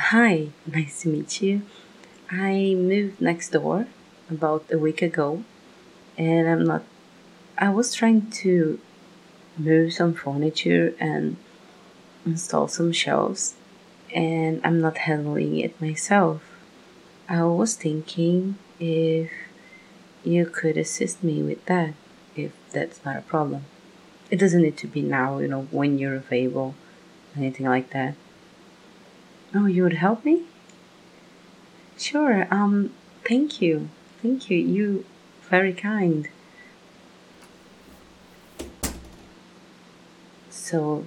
Hi, nice to meet you. I moved next door about a week ago, and I was trying to move some furniture and install some shelves, and I'm not handling it myself. I was thinking if you could assist me with that, if that's not a problem. It doesn't need to be now, when you're available, anything like that. Oh, you would help me? Sure. Thank you. Thank you. You very kind. So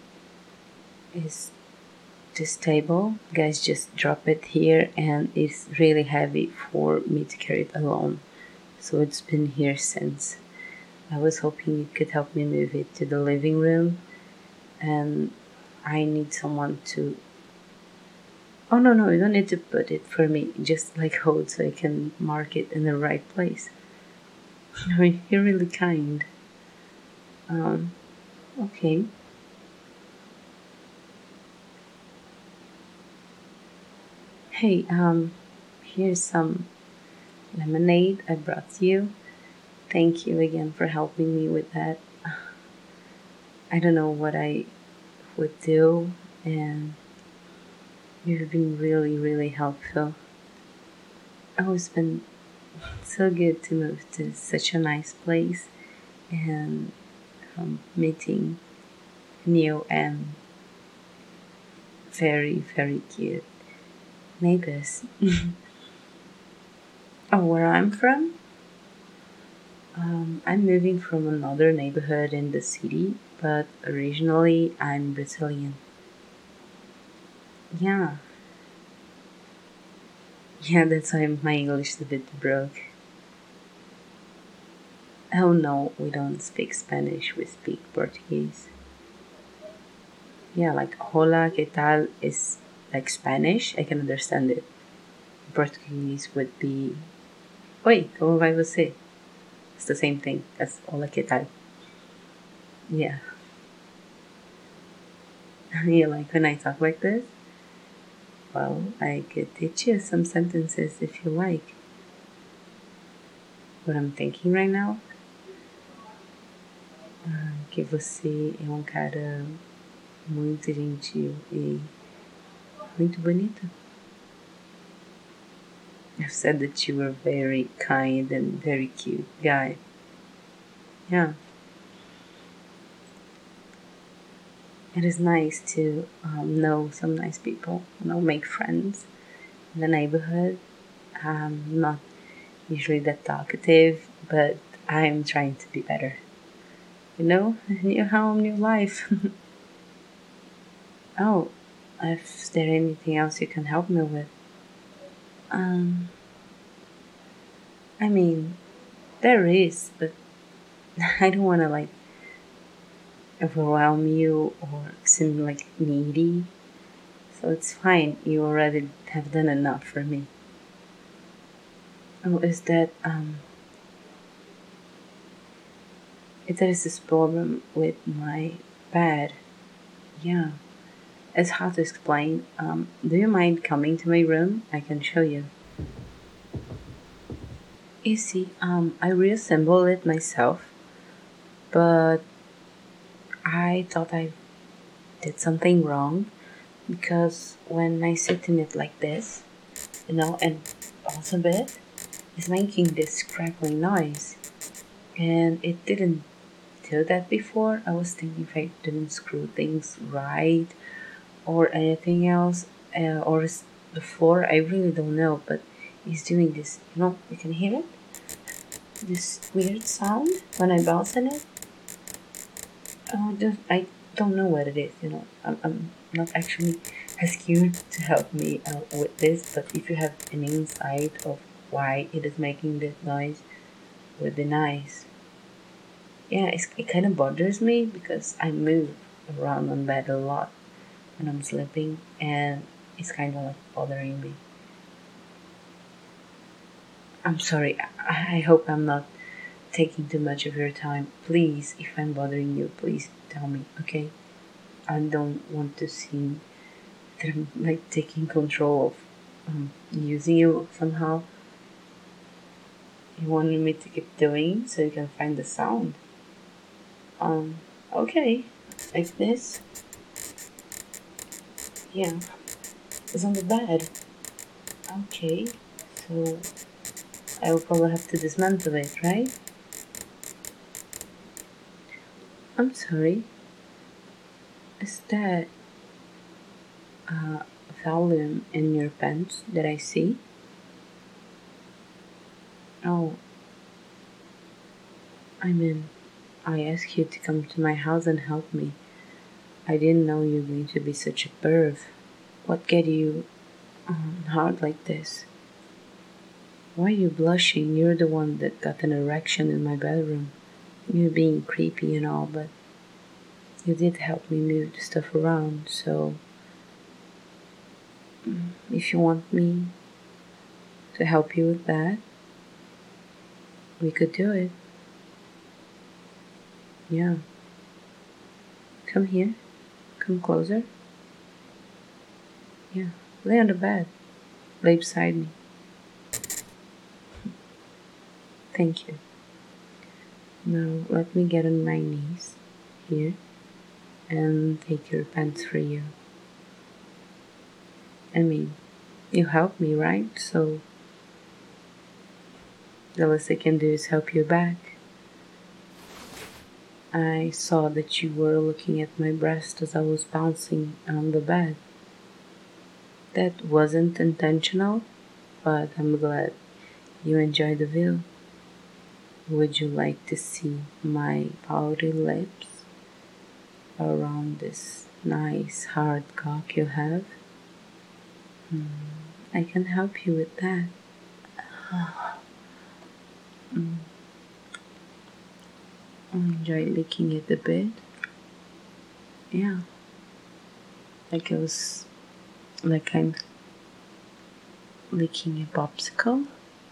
is this table? Guys, just drop it here, and it's really heavy for me to carry it alone. So it's been here since. I was hoping you could help me move it to the living room, and I need someone to. Oh no, no, you don't need to put it for me. Just like hold so I can mark it in the right place. You're really kind. Um, okay. Hey, here's some lemonade I brought you. Thank you again for helping me with that. I don't know what I would do, and you've been really, really helpful. Oh, it's been so good to move to such a nice place and meeting new and very, very cute neighbors. Oh, where I'm from? I'm moving from another neighborhood in the city, but originally I'm Brazilian. Yeah, yeah, that's why my English is a bit broke. Oh no, we don't speak Spanish, we speak Portuguese. Yeah, like hola, ¿qué tal? Is like Spanish, I can understand it. Portuguese would be oi, como vai você? It's the same thing as hola, ¿qué tal? Yeah. You like when I talk like this? Well, I could teach you some sentences if you like. What I'm thinking right now, que você é um cara muito gentil e muito bonito. I've said that you were very kind and very cute guy. Yeah, it is nice to know some nice people, make friends in the neighborhood. I'm not usually that talkative, but I'm trying to be better. New home, new life. Oh, is there anything else you can help me with? Um, I mean, there is, but I don't want to like overwhelm you or seem like needy. So it's fine. You already have done enough for me. Oh, is there is this problem with my bed? Yeah, it's hard to explain. Do you mind coming to my room? I can show you. You see, I reassembled it myself, but I thought I did something wrong because when I sit in it like this, and also bit, it's making this crackling noise. And it didn't do that before. I was thinking if I didn't screw things right or anything else, or is the floor. I really don't know, but it's doing this. You can hear it. This weird sound when I bounce on it. I don't know what it is. I'm not actually asking you to help me out with this, but if you have an insight of why it is making this noise, would be nice. Yeah, it kind of bothers me because I move around on bed a lot when I'm sleeping, and it's kind of like bothering me. I'm sorry. I hope I'm not taking too much of your time. Please, if I'm bothering you, please tell me, okay? I don't want to seem that I'm like taking control of using you somehow. You wanted me to keep doing so you can find the sound. Um, okay, like this. Yeah, it's on the bed. Okay, so I will probably have to dismantle it, right? I'm sorry. Is that a volume in your pants that I see? Oh, I mean, I asked you to come to my house and help me. I didn't know you were going to be such a perv. What get you hard like this? Why are you blushing? You're the one that got an erection in my bedroom. You're being creepy and all, but you did help me move the stuff around, so if you want me to help you with that, we could do it. Yeah. Come here. Come closer. Yeah. Lay on the bed. Lay beside me. Thank you. Now let me get on my knees here and take your pants for you. I mean, you helped me, right? So the least I can do is help you back. I saw that you were looking at my breast as I was bouncing on the bed. That wasn't intentional, but I'm glad you enjoyed the view. Would you like to see my pouty lips around this nice hard cock you have? I can help you with that. I enjoy licking it a bit. Yeah, like it was like I'm licking a popsicle.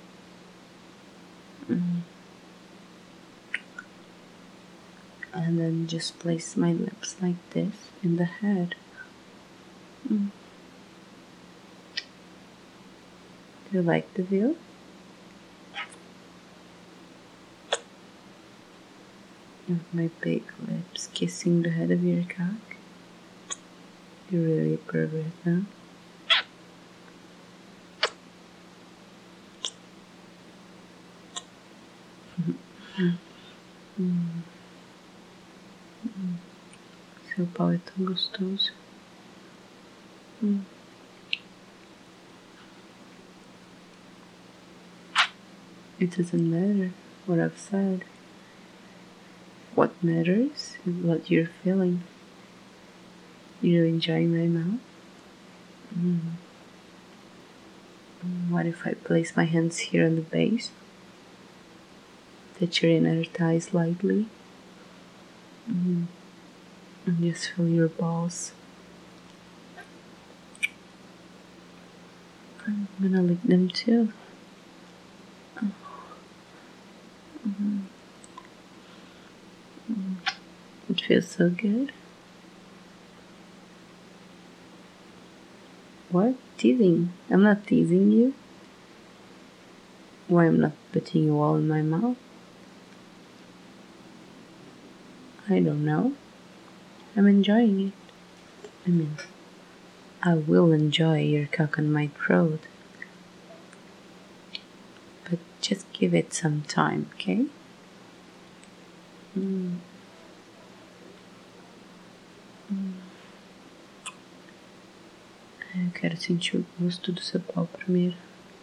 And then just place my lips like this in the head. Do you like the view? Of my big lips kissing the head of your cock? You're really a pervert, huh? Seu pau é tão gostoso. It doesn't matter what I've said. What matters is what you're feeling. You're enjoying my mouth? What if I place my hands here on the base? Touch your inner thighs lightly. And just feel your balls. I'm gonna lick them too. It feels so good. What? Teasing? I'm not teasing you. Why I'm not putting you all in my mouth? I don't know. I'm enjoying it. I mean, I will enjoy your cock on my throat. But just give it some time, okay? Eu quero sentir o gosto do seu pau primeiro.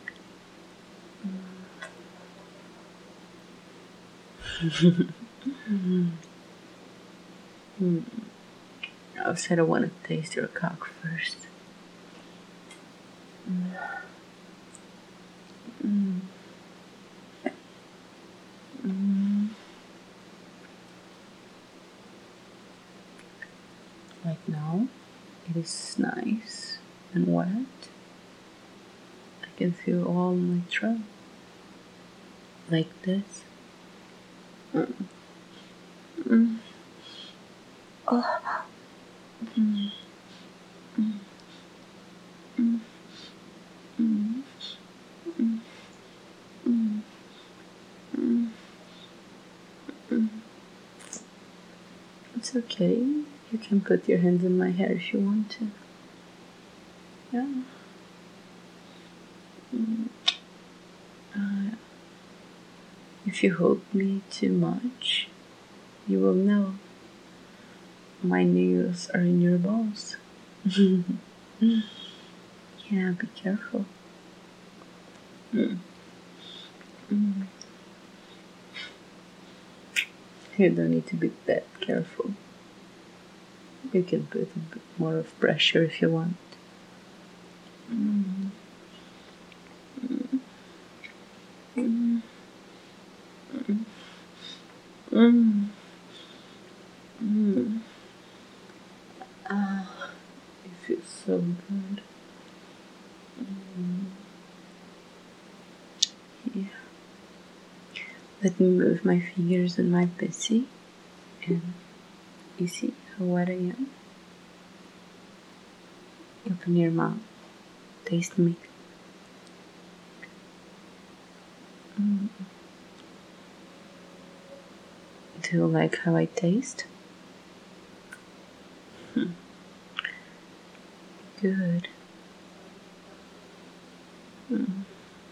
I said I want to taste your cock first. Like now, it is nice and wet. I can feel all my throat. Like this. Mm, mm, mm, mm, mm, mm. It's okay. You can put your hands in my hair if you want to. Yeah. Mm. If you hold me too much, you will know my nails are in your balls. Yeah, be careful. Mm. Mm. You don't need to be that careful. You can put a bit more of pressure if you want. Mm. Mm. Mm. Mm. Ah, it feels so good. Mm. Yeah. Let me move my fingers in my pussy, and you see how wet I am? Open your mouth. Taste me. Mm. Do you like how I taste? Good. Mm.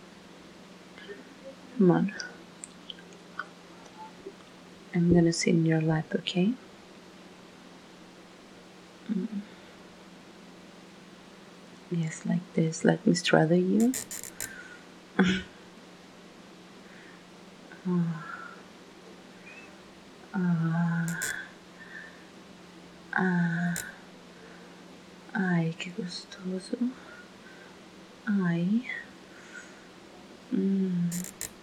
Come on. I'm gonna sit in your lap, okay? Mm. Yes, like this. Let me straddle you. Ah, ah, ah. Ai, que gostoso. Ai. Hum.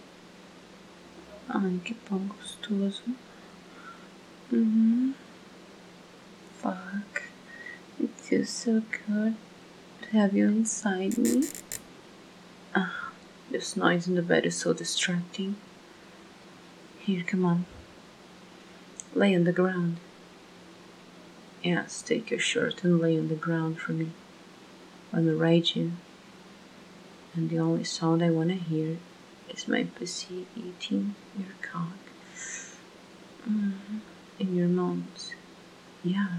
Ai, que pão gostoso. Mm-hmm. Fuck. It feels so good to have you inside me. Ah, this noise in the bed is so distracting. Here, come on. Lay on the ground. Yes, take your shirt and lay on the ground for me. I'm gonna ride you. And the only sound I wanna hear is my pussy eating your cock. In your mouth. Yeah.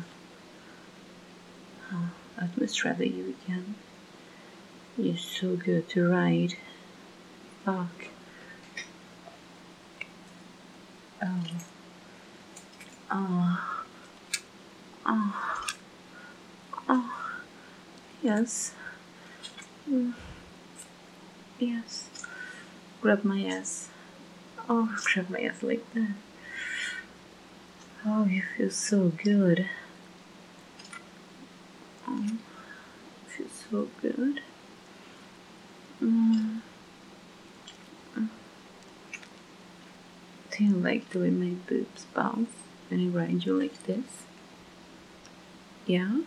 Let me straddle you again. You're so good to ride. Fuck. Oh. Oh. Oh. Oh. Yes. Mm. Yes. Grab my ass. Oh, grab my ass like that. Oh, you feel so good. Oh, you feel so good. Mm. Do you like the way my boobs bounce when I ride you like this? Yeah?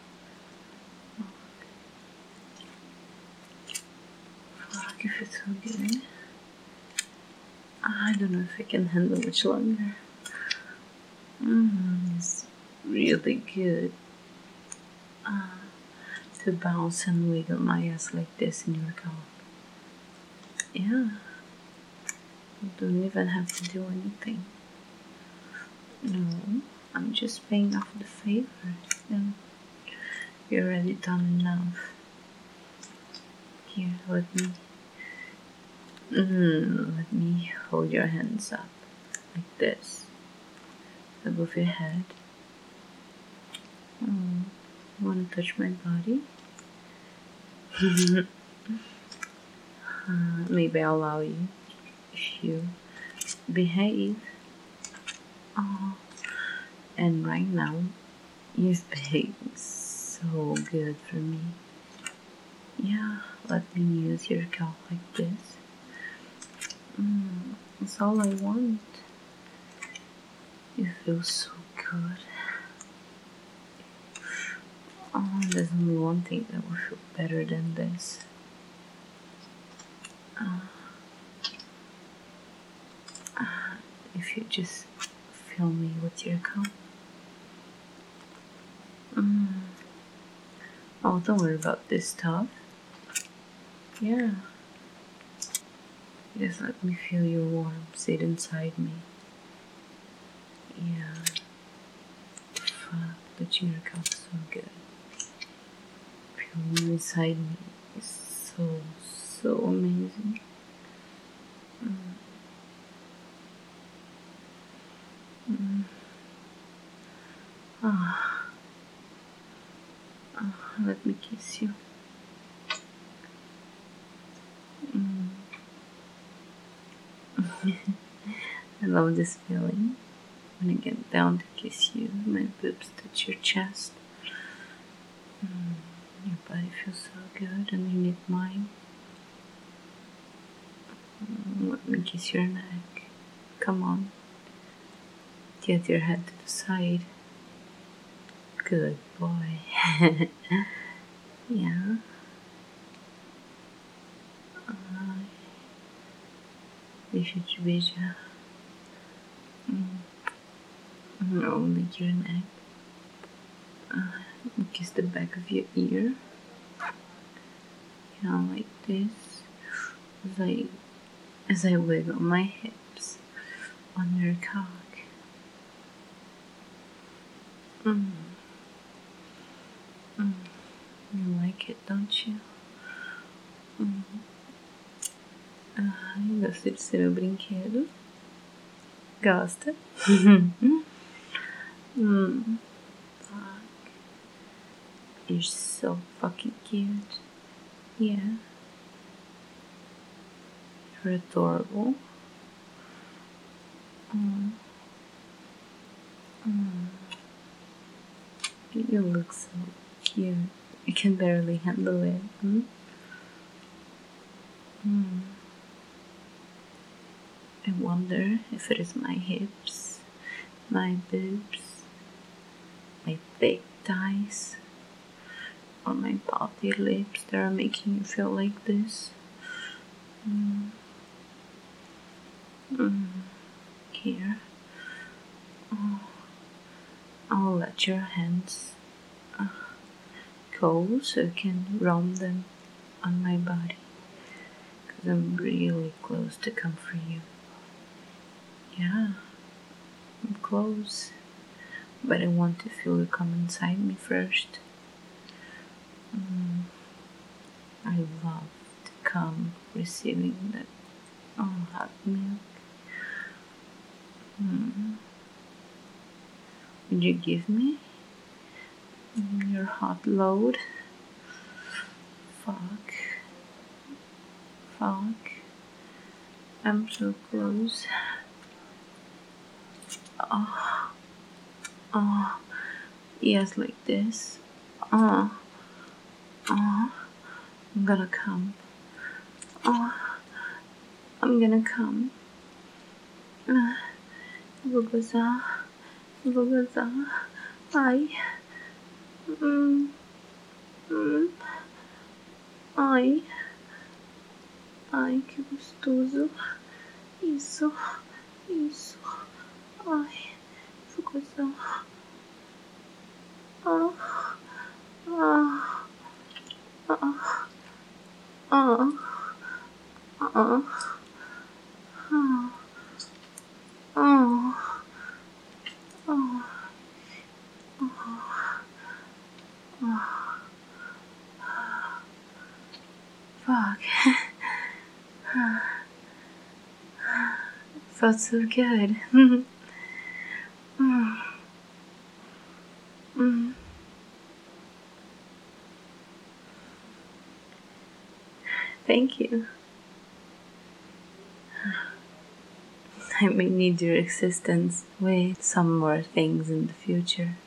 Fuck, you feel so good. I don't know if I can handle much longer. It's really good to bounce and wiggle my ass like this in your cock. Yeah, you don't even have to do anything. No, I'm just paying off the favor. No, you're already done enough. Here, let me hold your hands up like this above your head. Oh, you want to touch my body? Maybe I'll allow you if you behave. Oh, and right now, you've behaved so good for me. Yeah, let me use your cock like this. That's all I want. You feel so good. Oh, there's only one thing that will feel better than this. If you just fill me with your cock. Oh, don't worry about this stuff. Yeah. Just let me feel your warmth sit inside me. Yeah. Fuck, the cheer comes so good. Feeling you inside me is so amazing. Ah, let me kiss you. I love this feeling. When I get down to kiss you, my boobs touch your chest. Your body feels so good underneath mine. Let me kiss your neck. Come on. Get your head to the side. Good boy. Yeah. Deixa eu te beijar. I'll lick your neck. Kiss the back of your ear. You know, like this. As I wiggle my hips on your cock. You like it, don't you? Gosta de ser meu brinquedo? Gosta? Fuck. You're so fucking cute. Yeah. You're adorable. You look so cute. I can barely handle it. I wonder if it is my hips, my boobs, my thick thighs, or my puffy lips that are making you feel like this. Here. I'll let your hands go so you can roam them on my body. Because I'm really close to come for you. Yeah, I'm close. But I want to feel you come inside me first. I love to come receiving that hot milk. Would you give me your hot load? Fuck. I'm so close. Yes, like this. I'm gonna come. I'm gonna come. Vugaza. Ai. Ai. Ai, que gostoso. Isso. Ai, Vugaza. Fuck. Felt so good. Thank you. I may need your assistance with some more things in the future.